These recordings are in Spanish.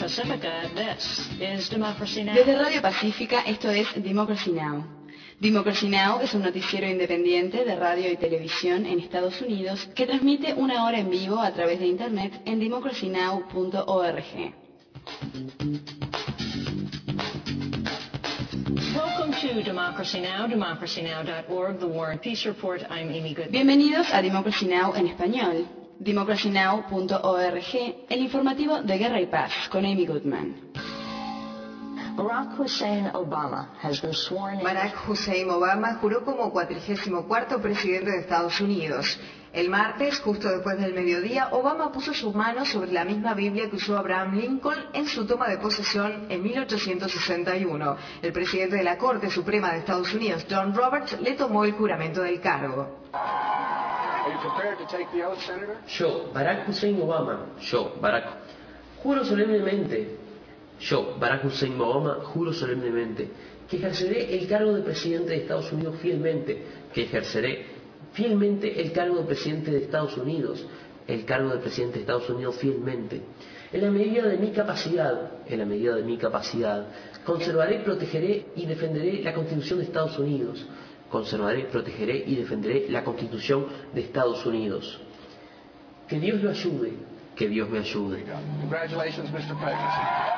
Pacifica, this is Democracy Now! Desde Radio Pacífica, esto es Democracy Now! Democracy Now! Es un noticiero independiente de radio y televisión en Estados Unidos que transmite una hora en vivo a través de internet en democracynow.org. Welcome to Democracy Now!, democracynow.org, The War and Peace Report. I'm Amy Goodman. Bienvenidos a Democracy Now! En español, democracynow.org, el informativo de Guerra y Paz con Amy Goodman. Barack Hussein Obama juró como 44º presidente de Estados Unidos. El martes, justo después del mediodía, Obama puso sus manos sobre la misma Biblia que usó Abraham Lincoln en su toma de posesión en 1861. El presidente de la Corte Suprema de Estados Unidos, John Roberts, le tomó el juramento del cargo. Yo, Barack Hussein Obama, juro solemnemente, que ejerceré el cargo de presidente de Estados Unidos fielmente, el cargo de presidente de Estados Unidos, fielmente, en la medida de mi capacidad, conservaré, protegeré y defenderé la Constitución de Estados Unidos, Que Dios lo ayude, que Dios me ayude. Congratulations, Mr. President.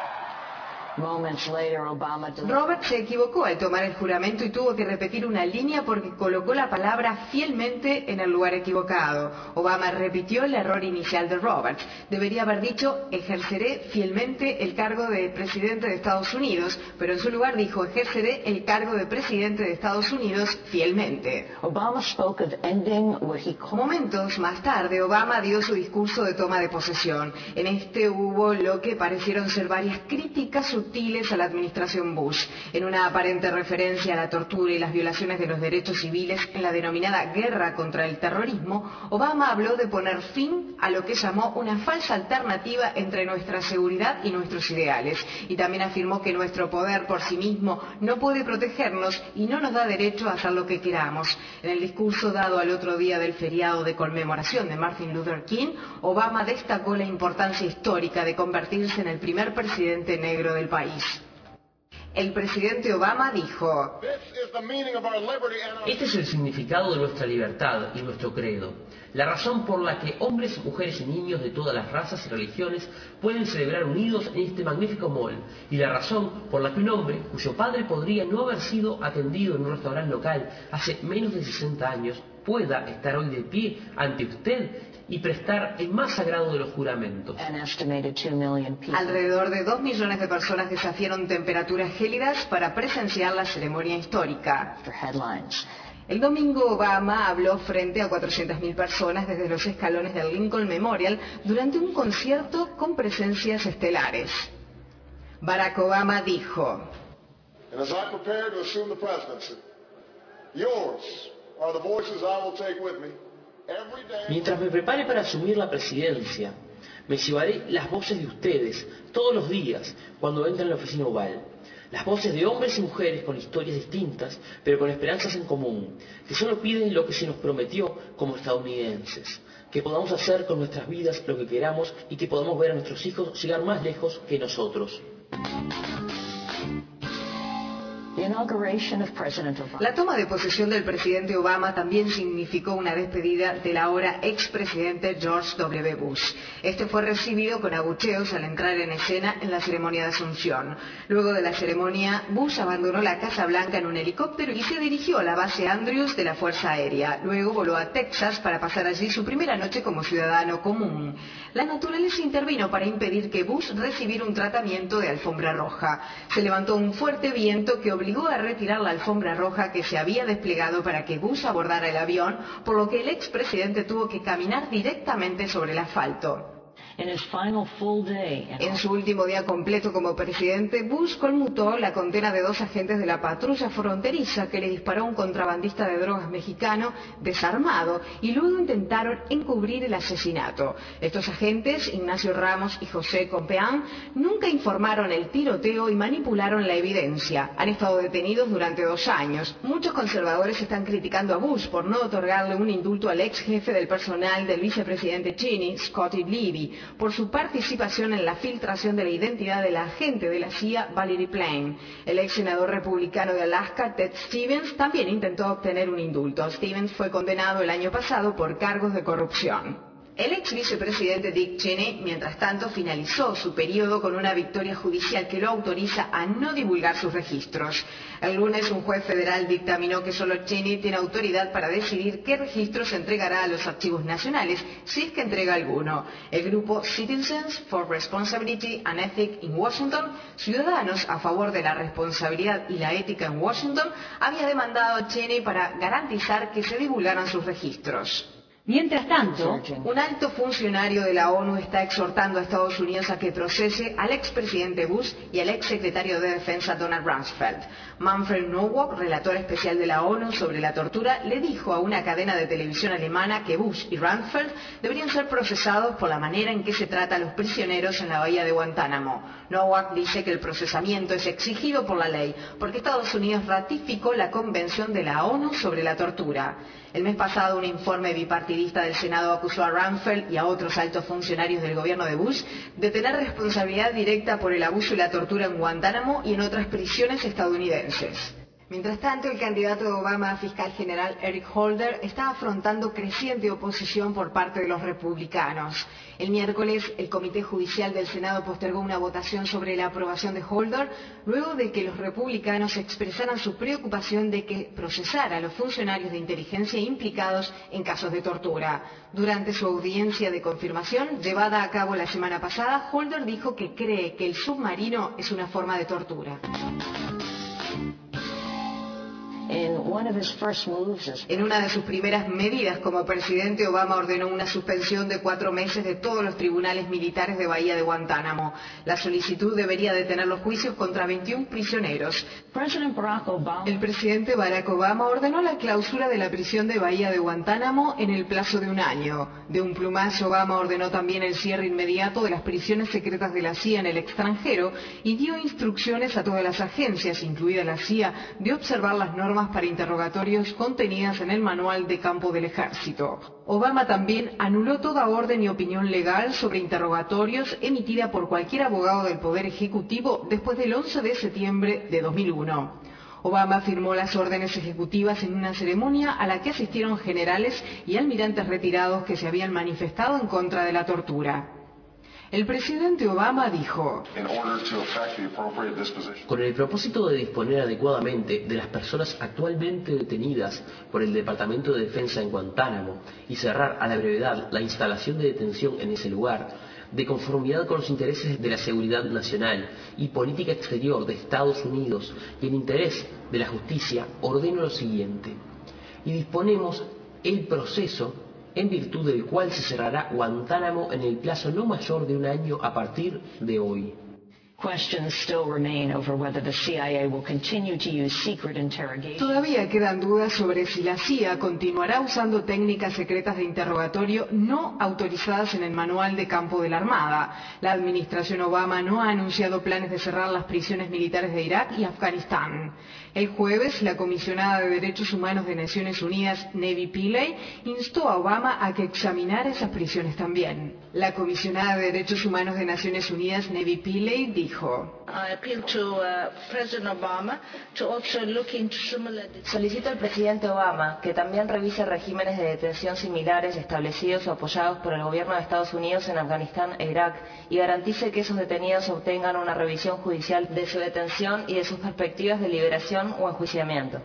Robert se equivocó al tomar el juramento y tuvo que repetir una línea porque colocó la palabra fielmente en el lugar equivocado. Obama repitió el error inicial de Roberts. Debería haber dicho ejerceré fielmente el cargo de presidente de Estados Unidos, pero en su lugar dijo ejerceré el cargo de presidente de Estados Unidos fielmente. Momentos más tarde, Obama dio su discurso de toma de posesión. En este hubo lo que parecieron ser varias críticas sutiles a la administración Bush. En una aparente referencia a la tortura y las violaciones de los derechos civiles en la denominada guerra contra el terrorismo, Obama habló de poner fin a lo que llamó una falsa alternativa entre nuestra seguridad y nuestros ideales. Y también afirmó que nuestro poder por sí mismo no puede protegernos y no nos da derecho a hacer lo que queramos. En el discurso dado al otro día del feriado de conmemoración de Martin Luther King, Obama destacó la importancia histórica de convertirse en el primer presidente negro del país. El presidente Obama dijo: Este es el significado de nuestra libertad y nuestro credo, la razón por la que hombres, mujeres y niños de todas las razas y religiones pueden celebrar unidos en este magnífico mall, y la razón por la que un hombre cuyo padre podría no haber sido atendido en un restaurante local hace menos de 60 años pueda estar hoy de pie ante usted y prestar el más sagrado de los juramentos. Alrededor de 2 millones de personas desafiaron temperaturas gélidas para presenciar la ceremonia histórica. El domingo Obama habló frente a 400.000 personas desde los escalones del Lincoln Memorial durante un concierto con presencias estelares. Barack Obama dijo: Mientras me prepare para asumir la presidencia, me llevaré las voces de ustedes todos los días cuando entren a la oficina oval. Las voces de hombres y mujeres con historias distintas, pero con esperanzas en común, que solo piden lo que se nos prometió como estadounidenses, que podamos hacer con nuestras vidas lo que queramos y que podamos ver a nuestros hijos llegar más lejos que nosotros. La toma de posesión del presidente Obama también significó una despedida del ahora expresidente George W. Bush. Este fue recibido con abucheos al entrar en escena en la ceremonia de Asunción. Luego de la ceremonia, Bush abandonó la Casa Blanca en un helicóptero y se dirigió a la base Andrews de la Fuerza Aérea. Luego voló a Texas para pasar allí su primera noche como ciudadano común. La naturaleza intervino para impedir que Bush recibiera un tratamiento de alfombra roja. Se levantó un fuerte viento que obligó a retirar la alfombra roja que se había desplegado para que Bush abordara el avión, por lo que el expresidente tuvo que caminar directamente sobre el asfalto. En su último día completo como presidente, Bush conmutó la condena de 2 agentes de la patrulla fronteriza que le disparó a un contrabandista de drogas mexicano desarmado y luego intentaron encubrir el asesinato. Estos agentes, Ignacio Ramos y José Compeán, nunca informaron el tiroteo y manipularon la evidencia. Han estado detenidos durante 2 años. Muchos conservadores están criticando a Bush por no otorgarle un indulto al ex jefe del personal del vicepresidente Cheney, Scotty Levy. NBC por su participación en la filtración de la identidad de la agente de la CIA, Valerie Plame. El ex senador republicano de Alaska, Ted Stevens, también intentó obtener un indulto. Stevens fue condenado el año pasado por cargos de corrupción. El ex vicepresidente Dick Cheney, mientras tanto, finalizó su periodo con una victoria judicial que lo autoriza a no divulgar sus registros. El lunes, un juez federal dictaminó que solo Cheney tiene autoridad para decidir qué registros entregará a los archivos nacionales, si es que entrega alguno. El grupo Citizens for Responsibility and Ethics in Washington, Ciudadanos a favor de la responsabilidad y la ética en Washington, había demandado a Cheney para garantizar que se divulgaran sus registros. Mientras tanto, un alto funcionario de la ONU está exhortando a Estados Unidos a que procese al expresidente Bush y al exsecretario de Defensa Donald Rumsfeld. Manfred Nowak, relator especial de la ONU sobre la tortura, le dijo a una cadena de televisión alemana que Bush y Rumsfeld deberían ser procesados por la manera en que se trata a los prisioneros en la bahía de Guantánamo. Nowak dice que el procesamiento es exigido por la ley porque Estados Unidos ratificó la Convención de la ONU sobre la tortura. El mes pasado, un informe bipartidista del Senado acusó a Rumsfeld y a otros altos funcionarios del gobierno de Bush de tener responsabilidad directa por el abuso y la tortura en Guantánamo y en otras prisiones estadounidenses. Mientras tanto, el candidato de Obama a fiscal general Eric Holder está afrontando creciente oposición por parte de los republicanos. El miércoles, el Comité Judicial del Senado postergó una votación sobre la aprobación de Holder luego de que los republicanos expresaran su preocupación de que procesara a los funcionarios de inteligencia implicados en casos de tortura. Durante su audiencia de confirmación, llevada a cabo la semana pasada, Holder dijo que cree que el submarino es una forma de tortura. En una de sus primeras medidas como presidente, Obama ordenó una suspensión de 4 meses de todos los tribunales militares de Bahía de Guantánamo. La solicitud debería detener los juicios contra 21 prisioneros. El presidente Barack Obama ordenó la clausura de la prisión de Bahía de Guantánamo en el plazo de un año. De un plumazo, Obama ordenó también el cierre inmediato de las prisiones secretas de la CIA en el extranjero y dio instrucciones a todas las agencias, incluida la CIA, de observar las normas para interrogatorios contenidas en el manual de campo del ejército. Obama también anuló toda orden y opinión legal sobre interrogatorios emitida por cualquier abogado del Poder Ejecutivo después del 11 de septiembre de 2001. Obama firmó las órdenes ejecutivas en una ceremonia a la que asistieron generales y almirantes retirados que se habían manifestado en contra de la tortura. El presidente Obama dijo: con el propósito de disponer adecuadamente de las personas actualmente detenidas por el Departamento de Defensa en Guantánamo y cerrar a la brevedad la instalación de detención en ese lugar, de conformidad con los intereses de la seguridad nacional y política exterior de Estados Unidos y en interés de la justicia, ordeno lo siguiente. Y disponemos el proceso en virtud del cual se cerrará Guantánamo en el plazo no mayor de un año a partir de hoy. Todavía quedan dudas sobre si la CIA continuará usando técnicas secretas de interrogatorio no autorizadas en el manual de campo de la Armada. La administración Obama no ha anunciado planes de cerrar las prisiones militares de Irak y Afganistán. El jueves, la comisionada de Derechos Humanos de Naciones Unidas, Nevi Pillay, instó a Obama a que examinara esas prisiones también. La comisionada de Derechos Humanos de Naciones Unidas, Nevi Pillay, dijo: solicito al presidente Obama que también revise regímenes de detención similares establecidos o apoyados por el gobierno de Estados Unidos en Afganistán e Irak y garantice que esos detenidos obtengan una revisión judicial de su detención y de sus perspectivas de liberación o enjuiciamiento.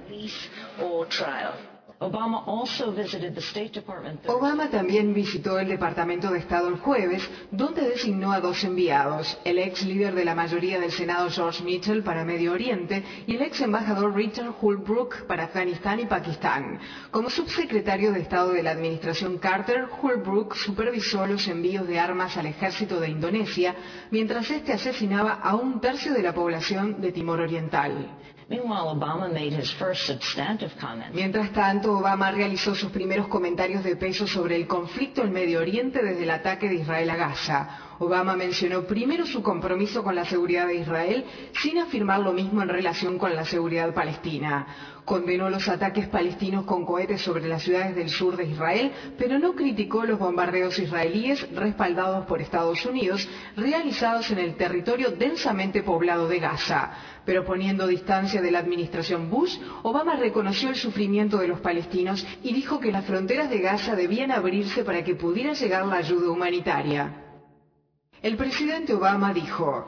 Obama también visitó el Departamento de Estado el jueves, donde designó a 2 enviados, el ex líder de la mayoría del Senado George Mitchell para Medio Oriente y el ex embajador Richard Holbrooke para Afganistán y Pakistán. Como subsecretario de Estado de la administración Carter, Holbrooke supervisó los envíos de armas al ejército de Indonesia, mientras este asesinaba a 1/3 de la población de Timor Oriental. Meanwhile, Obama made his first substantive comment. Mientras tanto, tanto, Obama realizó sus primeros comentarios de peso sobre el conflicto en Medio Oriente desde el ataque de Israel a Gaza. Obama mencionó primero su compromiso con la seguridad de Israel, sin afirmar lo mismo en relación con la seguridad palestina. Condenó los ataques palestinos con cohetes sobre las ciudades del sur de Israel, pero no criticó los bombardeos israelíes respaldados por Estados Unidos, realizados en el territorio densamente poblado de Gaza. Pero poniendo distancia de la administración Bush, Obama reconoció el sufrimiento de los palestinos y dijo que las fronteras de Gaza debían abrirse para que pudiera llegar la ayuda humanitaria. El presidente Obama dijo: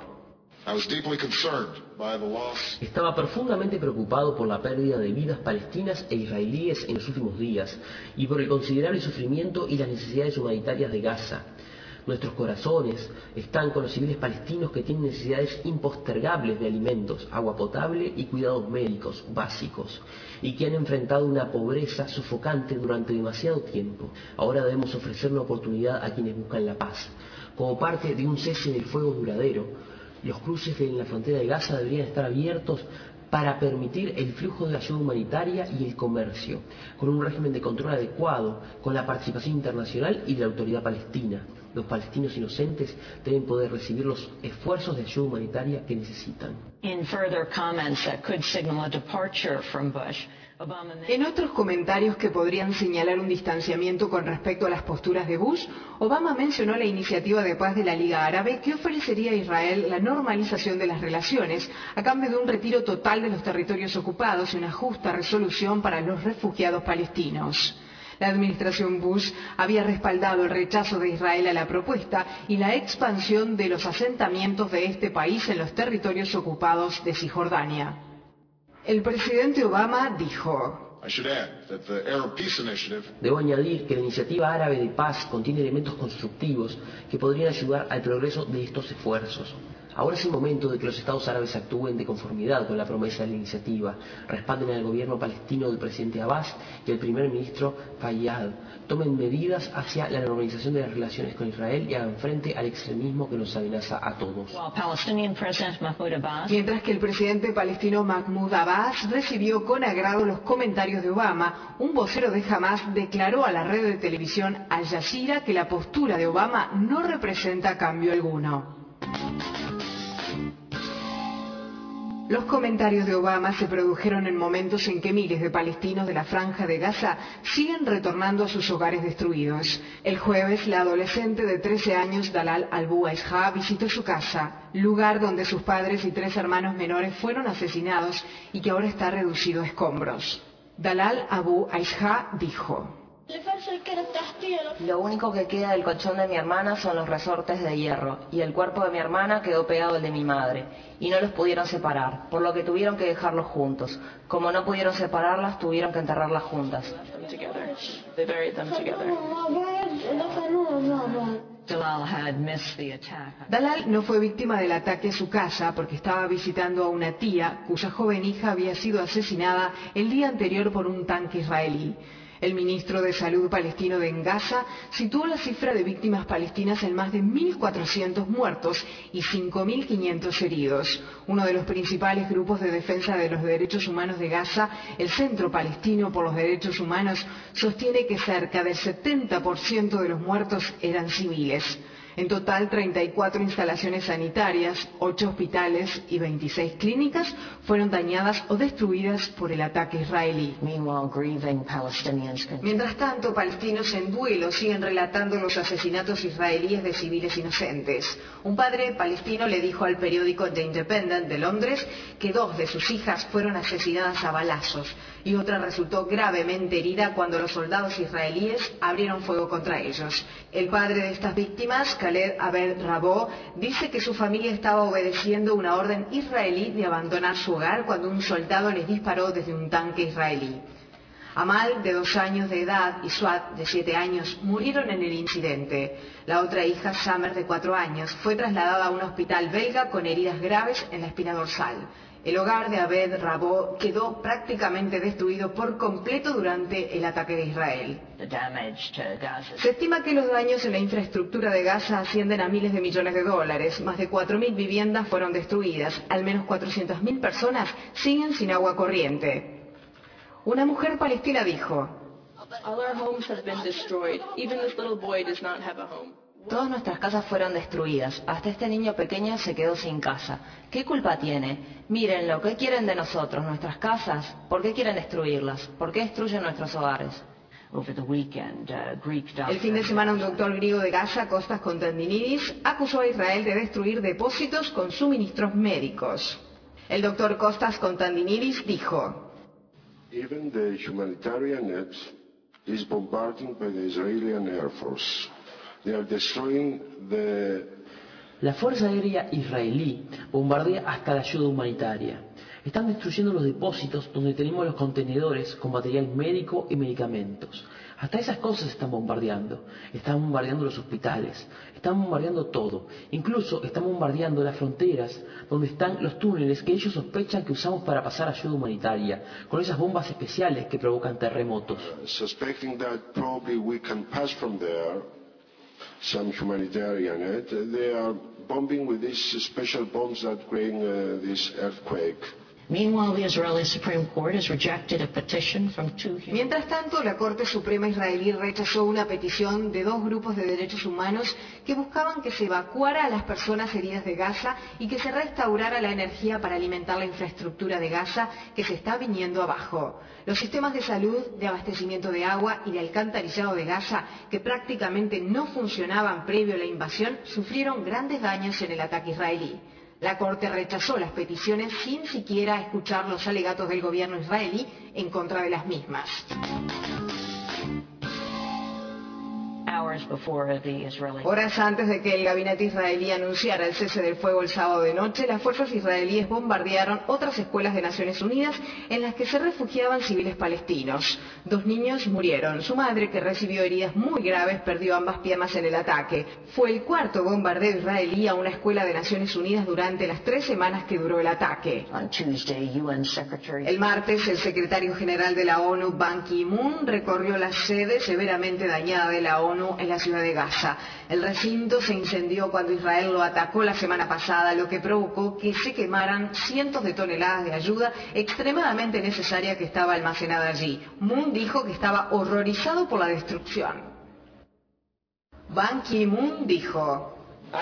Estaba profundamente preocupado por la pérdida de vidas palestinas e israelíes en los últimos días y por el considerable sufrimiento y las necesidades humanitarias de Gaza. Nuestros corazones están con los civiles palestinos que tienen necesidades impostergables de alimentos, agua potable y cuidados médicos básicos, y que han enfrentado una pobreza sofocante durante demasiado tiempo. Ahora debemos ofrecer una oportunidad a quienes buscan la paz. Como parte de un cese del fuego duradero, los cruces en la frontera de Gaza deberían estar abiertos para permitir el flujo de ayuda humanitaria y el comercio, con un régimen de control adecuado, con la participación internacional y de la autoridad palestina. Los palestinos inocentes deben poder recibir los esfuerzos de ayuda humanitaria que necesitan. En otros comentarios que podrían señalar un distanciamiento con respecto a las posturas de Bush, Obama mencionó la iniciativa de paz de la Liga Árabe que ofrecería a Israel la normalización de las relaciones a cambio de un retiro total de los territorios ocupados y una justa resolución para los refugiados palestinos. La administración Bush había respaldado el rechazo de Israel a la propuesta y la expansión de los asentamientos de este país en los territorios ocupados de Cisjordania. El presidente Obama dijo: Debo añadir que la iniciativa árabe de paz contiene elementos constructivos que podrían ayudar al progreso de estos esfuerzos. Ahora es el momento de que los Estados árabes actúen de conformidad con la promesa de la iniciativa, respalden al gobierno palestino del presidente Abbas y al primer ministro Fayyad, tomen medidas hacia la normalización de las relaciones con Israel y hagan frente al extremismo que nos amenaza a todos. Mientras que el presidente palestino Mahmoud Abbas recibió con agrado los comentarios de Obama, un vocero de Hamás declaró a la red de televisión Al Jazeera que la postura de Obama no representa cambio alguno. Los comentarios de Obama se produjeron en momentos en que miles de palestinos de la Franja de Gaza siguen retornando a sus hogares destruidos. El jueves, la adolescente de 13 años, Dalal Abu Aisha, visitó su casa, lugar donde sus padres y 3 hermanos menores fueron asesinados y que ahora está reducido a escombros. Dalal Abu Aisha dijo: Lo único que queda del colchón de mi hermana son los resortes de hierro, y el cuerpo de mi hermana quedó pegado al de mi madre, y no los pudieron separar, por lo que tuvieron que dejarlos juntos. Como no pudieron separarlas, tuvieron que enterrarlas juntas. Dalal no fue víctima del ataque a su casa porque estaba visitando a una tía cuya joven hija había sido asesinada el día anterior por un tanque israelí. El ministro de Salud palestino de Gaza situó la cifra de víctimas palestinas en más de 1.400 muertos y 5.500 heridos. Uno de los principales grupos de defensa de los derechos humanos de Gaza, el Centro Palestino por los Derechos Humanos, sostiene que cerca del 70% de los muertos eran civiles. En total, 34 instalaciones sanitarias, 8 hospitales y 26 clínicas fueron dañadas o destruidas por el ataque israelí. Mientras tanto, palestinos en duelo siguen relatando los asesinatos israelíes de civiles inocentes. Un padre palestino le dijo al periódico The Independent de Londres que 2 de sus hijas fueron asesinadas a balazos y otra resultó gravemente herida cuando los soldados israelíes abrieron fuego contra ellos. El padre de estas víctimas, Khaled Abed Rabo, dice que su familia estaba obedeciendo una orden israelí de abandonar su hogar cuando un soldado les disparó desde un tanque israelí. Amal, de 2 años de edad, y Suad, de 7 años, murieron en el incidente. La otra hija, Samer, de 4 años, fue trasladada a un hospital belga con heridas graves en la espina dorsal. El hogar de Abed Rabo quedó prácticamente destruido por completo durante el ataque de Israel. Se estima que los daños en la infraestructura de Gaza ascienden a miles de millones de dólares. Más de 4.000 viviendas fueron destruidas. Al menos 400.000 personas siguen sin agua corriente. Una mujer palestina dijo: All our homes have been destroyed. Even this little boy does not have a home. Todas nuestras casas fueron destruidas. Hasta este niño pequeño se quedó sin casa. ¿Qué culpa tiene? Mírenlo, ¿qué quieren de nosotros? ¿Nuestras casas? ¿Por qué quieren destruirlas? ¿Por qué destruyen nuestros hogares? El fin de semana un doctor griego de Gaza, Kostas Konstantinidis, acusó a Israel de destruir depósitos con suministros médicos. El doctor Kostas Konstantinidis dijo: Even the humanitarian net is bombarding by the Israeli Air Force. They are destroying La Fuerza Aérea Israelí bombardea hasta la ayuda humanitaria. Están destruyendo los depósitos donde tenemos los contenedores con material médico y medicamentos. Hasta esas cosas están bombardeando. Están bombardeando los hospitales. Están bombardeando todo. Incluso están bombardeando las fronteras donde están los túneles que ellos sospechan que usamos para pasar ayuda humanitaria, con esas bombas especiales que provocan terremotos. Suspecting that probably we can pass from there some humanitarian aid. They are bombing with these special bombs that bring this earthquake. Meanwhile, the Israeli Supreme Court has rejected a petition from two... Mientras tanto, la Corte Suprema israelí rechazó una petición de dos grupos de derechos humanos que buscaban que se evacuara a las personas heridas de Gaza y que se restaurara la energía para alimentar la infraestructura de Gaza que se está viniendo abajo. Los sistemas de salud, de abastecimiento de agua y de alcantarillado de Gaza, que prácticamente no funcionaban previo a la invasión, sufrieron grandes daños en el ataque israelí. La Corte rechazó las peticiones sin siquiera escuchar los alegatos del gobierno israelí en contra de las mismas. Horas antes de que el gabinete israelí anunciara el cese del fuego el sábado de noche, las fuerzas israelíes bombardearon otras escuelas de Naciones Unidas en las que se refugiaban civiles palestinos. 2 niños murieron. Su madre, que recibió heridas muy graves, perdió ambas piernas en el ataque. Fue el cuarto bombardeo israelí a una escuela de Naciones Unidas durante las 3 semanas que duró el ataque. El martes, el secretario general de la ONU, Ban Ki-moon, recorrió la sede severamente dañada de la ONU en la ciudad de Gaza. El recinto se incendió cuando Israel lo atacó la semana pasada, lo que provocó que se quemaran cientos de toneladas de ayuda extremadamente necesaria que estaba almacenada allí. Moon dijo que estaba horrorizado por la destrucción. Ban Ki-moon dijo: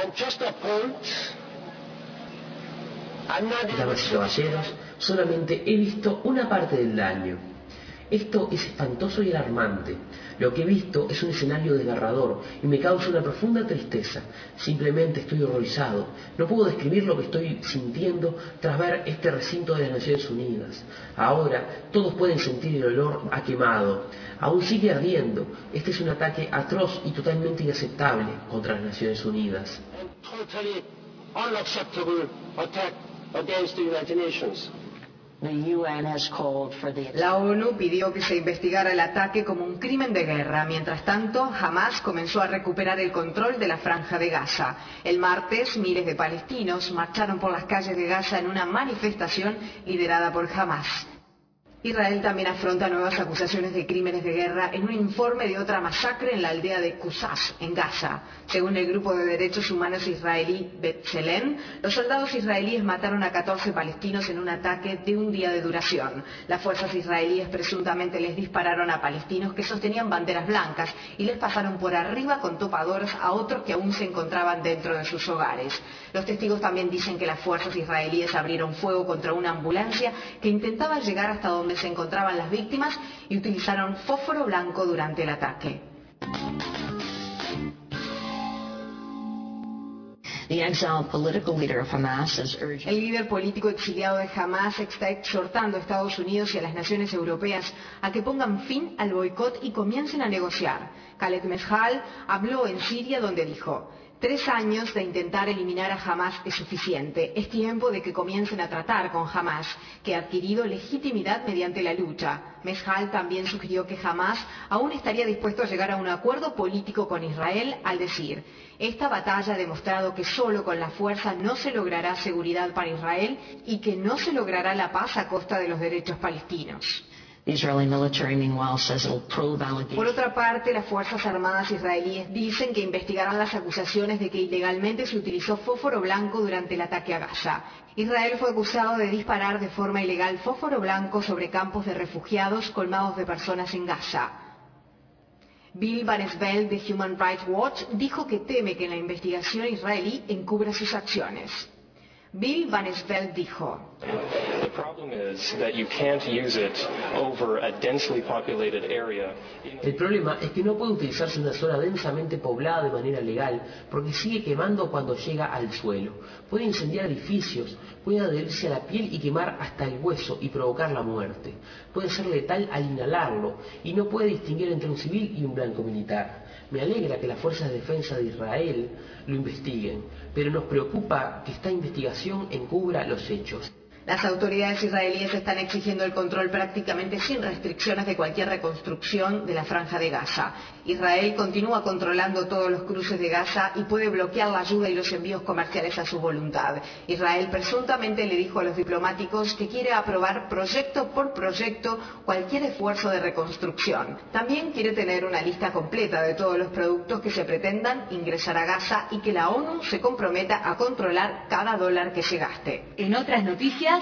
Damas y caballeros, solamente he visto una parte del daño. Esto es espantoso y alarmante. Lo que he visto es un escenario desgarrador y me causa una profunda tristeza. Simplemente estoy horrorizado. No puedo describir lo que estoy sintiendo tras ver este recinto de las Naciones Unidas. Ahora todos pueden sentir el olor a quemado. Aún sigue ardiendo. Este es un ataque atroz y totalmente inaceptable contra las Naciones Unidas. La ONU pidió que se investigara el ataque como un crimen de guerra. Mientras tanto, Hamás comenzó a recuperar el control de la franja de Gaza. El martes, miles de palestinos marcharon por las calles de Gaza en una manifestación liderada por Hamás. Israel también afronta nuevas acusaciones de crímenes de guerra en un informe de otra masacre en la aldea de Qusas, en Gaza. Según el grupo de derechos humanos israelí B'Tselem, los soldados israelíes mataron a 14 palestinos en un ataque de un día de duración. Las fuerzas israelíes presuntamente les dispararon a palestinos que sostenían banderas blancas y les pasaron por arriba con topadoras a otros que aún se encontraban dentro de sus hogares. Los testigos también dicen que las fuerzas israelíes abrieron fuego contra una ambulancia que intentaba llegar hasta donde se encontraban las víctimas y utilizaron fósforo blanco durante el ataque. El líder político exiliado de Hamás está exhortando a Estados Unidos y a las naciones europeas a que pongan fin al boicot y comiencen a negociar. Khaled Meshaal habló en Siria, donde dijo: 3 años de intentar eliminar a Hamás es suficiente. Es tiempo de que comiencen a tratar con Hamás, que ha adquirido legitimidad mediante la lucha. Meshaal también sugirió que Hamás aún estaría dispuesto a llegar a un acuerdo político con Israel al decir: esta batalla ha demostrado que solo con la fuerza no se logrará seguridad para Israel y que no se logrará la paz a costa de los derechos palestinos. Israeli military, meanwhile, says it'll probe allegations. Por otra parte, las Fuerzas Armadas israelíes dicen que investigarán las acusaciones de que ilegalmente se utilizó fósforo blanco durante el ataque a Gaza. Israel fue acusado de disparar de forma ilegal fósforo blanco sobre campos de refugiados colmados de personas en Gaza. Bill Banesveld de Human Rights Watch dijo que teme que la investigación israelí encubra sus acciones. Bill Banesveld dijo: The problem is that you can't use it over a densely populated area. El problema es que no puede utilizarse en una zona densamente poblada de manera legal porque sigue quemando cuando llega al suelo. Puede incendiar edificios, puede adherirse a la piel y quemar hasta el hueso y provocar la muerte. Puede ser letal al inhalarlo y no puede distinguir entre un civil y un blanco militar. Me alegra que las fuerzas de defensa de Israel lo investiguen, pero nos preocupa que esta investigación encubra los hechos. Las autoridades israelíes están exigiendo el control prácticamente sin restricciones de cualquier reconstrucción de la franja de Gaza. Israel continúa controlando todos los cruces de Gaza y puede bloquear la ayuda y los envíos comerciales a su voluntad. Israel presuntamente le dijo a los diplomáticos que quiere aprobar proyecto por proyecto cualquier esfuerzo de reconstrucción. También quiere tener una lista completa de todos los productos que se pretendan ingresar a Gaza y que la ONU se comprometa a controlar cada dólar que se gaste. En otras noticias,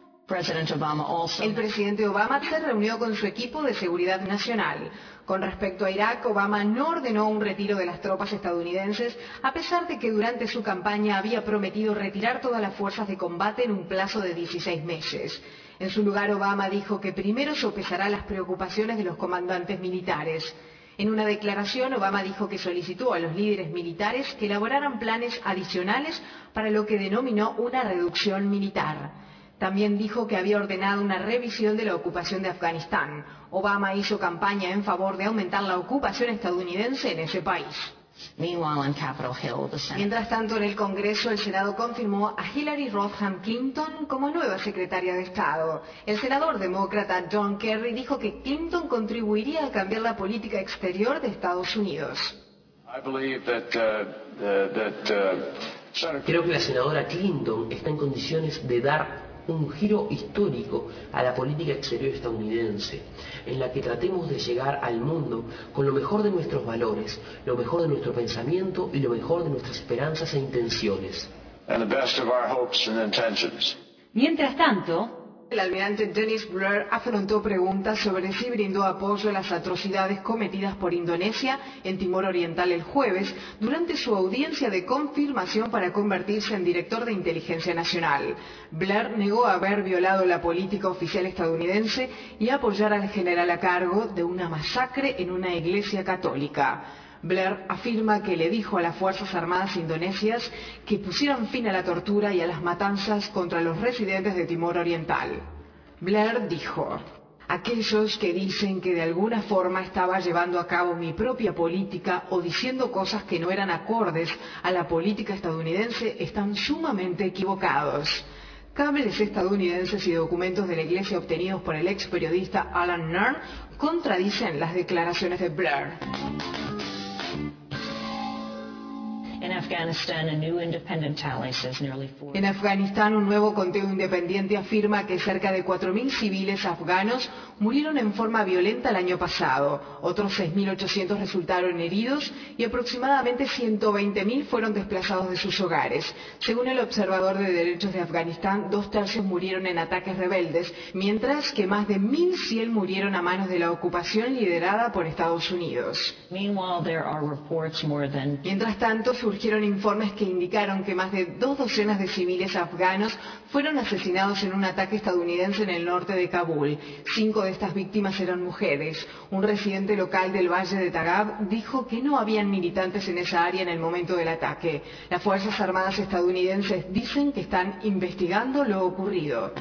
el presidente Obama se reunió con su equipo de seguridad nacional. Con respecto a Irak, Obama no ordenó un retiro de las tropas estadounidenses, a pesar de que durante su campaña había prometido retirar todas las fuerzas de combate en un plazo de 16 meses. En su lugar, Obama dijo que primero sopesará las preocupaciones de los comandantes militares. En una declaración, Obama dijo que solicitó a los líderes militares que elaboraran planes adicionales para lo que denominó una reducción militar. También dijo que había ordenado una revisión de la ocupación de Afganistán. Obama hizo campaña en favor de aumentar la ocupación estadounidense en ese país. Mientras tanto, en el Congreso, el Senado confirmó a Hillary Rodham Clinton como nueva secretaria de Estado. El senador demócrata John Kerry dijo que Clinton contribuiría a cambiar la política exterior de Estados Unidos. Creo que la senadora Clinton está en condiciones de dar un giro histórico a la política exterior estadounidense, en la que tratemos de llegar al mundo con lo mejor de nuestros valores, lo mejor de nuestro pensamiento y lo mejor de nuestras esperanzas e intenciones. Mientras tanto, el almirante Dennis Blair afrontó preguntas sobre si brindó apoyo a las atrocidades cometidas por Indonesia en Timor Oriental el jueves durante su audiencia de confirmación para convertirse en director de inteligencia nacional. Blair negó haber violado la política oficial estadounidense y apoyar al general a cargo de una masacre en una iglesia católica. Blair afirma que le dijo a las Fuerzas Armadas indonesias que pusieran fin a la tortura y a las matanzas contra los residentes de Timor Oriental. Blair dijo: aquellos que dicen que de alguna forma estaba llevando a cabo mi propia política o diciendo cosas que no eran acordes a la política estadounidense están sumamente equivocados. Cables estadounidenses y documentos de la iglesia obtenidos por el ex periodista Alan Nairn contradicen las declaraciones de Blair. En Afganistán, un nuevo conteo independiente afirma que cerca de 4.000 civiles afganos murieron en forma violenta el año pasado. Otros 6.800 resultaron heridos y aproximadamente 120.000 fueron desplazados de sus hogares. Según el Observador de Derechos de Afganistán, 2/3 murieron en ataques rebeldes, mientras que más de 1.100 murieron a manos de la ocupación liderada por Estados Unidos. Mientras tanto, surgieron informes que indicaron que más de 2 docenas de civiles afganos fueron asesinados en un ataque estadounidense en el norte de Kabul. 5 de estas víctimas eran mujeres. Un residente local del valle de Tagab dijo que no habían militantes en esa área en el momento del ataque. Las Fuerzas Armadas estadounidenses dicen que están investigando lo ocurrido.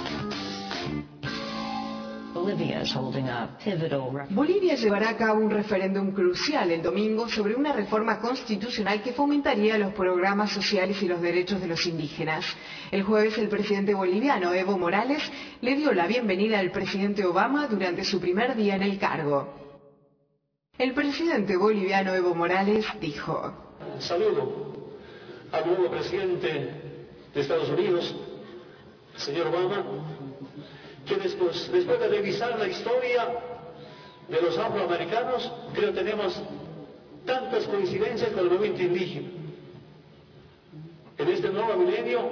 Bolivia llevará a cabo un referéndum crucial el domingo sobre una reforma constitucional que fomentaría los programas sociales y los derechos de los indígenas. El jueves, el presidente boliviano Evo Morales le dio la bienvenida al presidente Obama durante su primer día en el cargo. El presidente boliviano Evo Morales dijo: saludo al nuevo presidente de Estados Unidos, señor Obama. que después de revisar la historia de los afroamericanos, creo que tenemos tantas coincidencias con el movimiento indígena. En este nuevo milenio,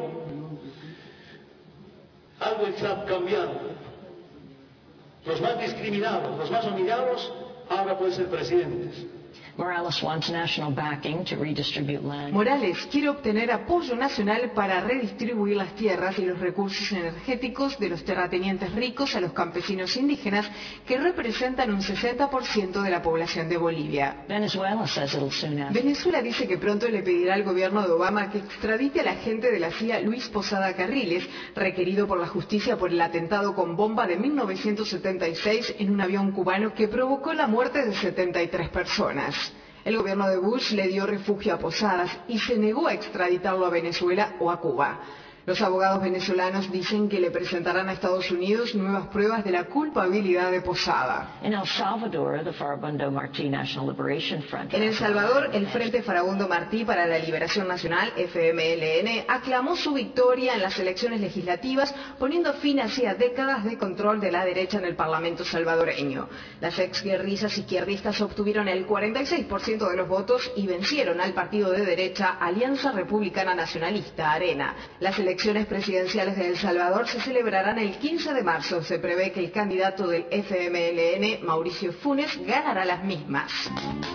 algo está cambiando. Los más discriminados, los más humillados, ahora pueden ser presidentes. Morales wants national backing to redistribute land. Morales quiere obtener apoyo nacional para redistribuir las tierras y los recursos energéticos de los terratenientes ricos a los campesinos indígenas, que representan un 60% de la población de Bolivia. Venezuela says it'll soon ask. Venezuela dice que pronto le pedirá al gobierno de Obama que extradite al agente de la CIA Luis Posada Carriles, requerido por la justicia por el atentado con bomba de 1976 en un avión cubano que provocó la muerte de 73 personas. El gobierno de Bush le dio refugio a Posadas y se negó a extraditarlo a Venezuela o a Cuba. Los abogados venezolanos dicen que le presentarán a Estados Unidos nuevas pruebas de la culpabilidad de Posada. In El Salvador, the Farabundo Martí National Liberation Front. En El Salvador, el Frente Farabundo Martí para la Liberación Nacional, FMLN, aclamó su victoria en las elecciones legislativas, poniendo fin hacía décadas de control de la derecha en el Parlamento salvadoreño. Las exguerrillas izquierdistas obtuvieron el 46% de los votos y vencieron al partido de derecha Alianza Republicana Nacionalista, ARENA. Las elecciones presidenciales de El Salvador se celebrarán el 15 de marzo. Se prevé que el candidato del FMLN, Mauricio Funes, ganará las mismas.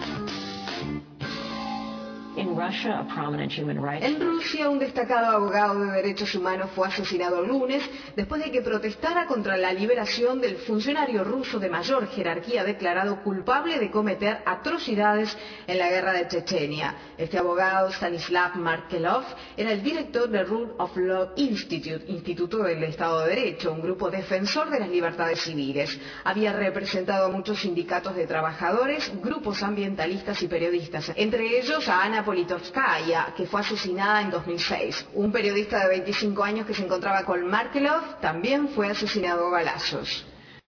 In Russia, a prominent human rights. En Rusia, un destacado abogado de derechos humanos fue asesinado el lunes después de que protestara contra la liberación del funcionario ruso de mayor jerarquía declarado culpable de cometer atrocidades en la guerra de Chechenia. Este abogado, Stanislav Markelov, era el director del Rule of Law Institute, Instituto del Estado de Derecho, un grupo defensor de las libertades civiles. Había representado a muchos sindicatos de trabajadores, grupos ambientalistas y periodistas, entre ellos a Ana Politkovskaya, que fue asesinada en 2006. Un periodista de 25 años que se encontraba con Markelov también fue asesinado a balazos.